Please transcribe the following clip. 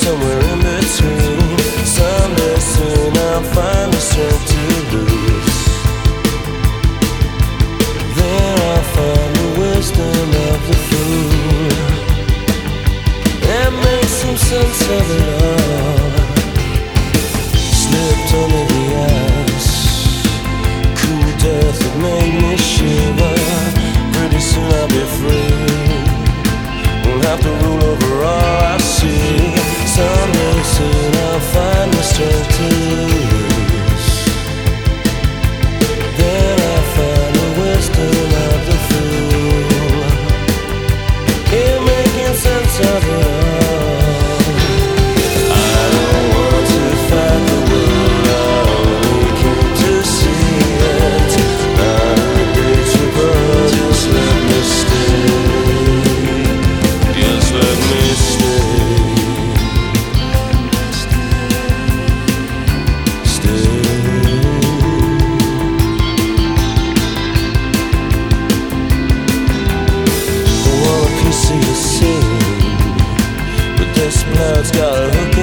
somewhere in between. Someday soon I'll find the strength to lose. Then I'll find the wisdom of the fool and make some sense of it all. Slipped under the ice, cool death that made me shiver. Pretty soon I'll be free, won't have to rule over all I see. Someday soon I'll find the strength to lose. Then I'll find the wisdom of the fool in making sense of it all. I don't want to fight the world, I only came to see it. Not a picture, but just let me stay. Just let me stay. See you soon, but this blood's got a hook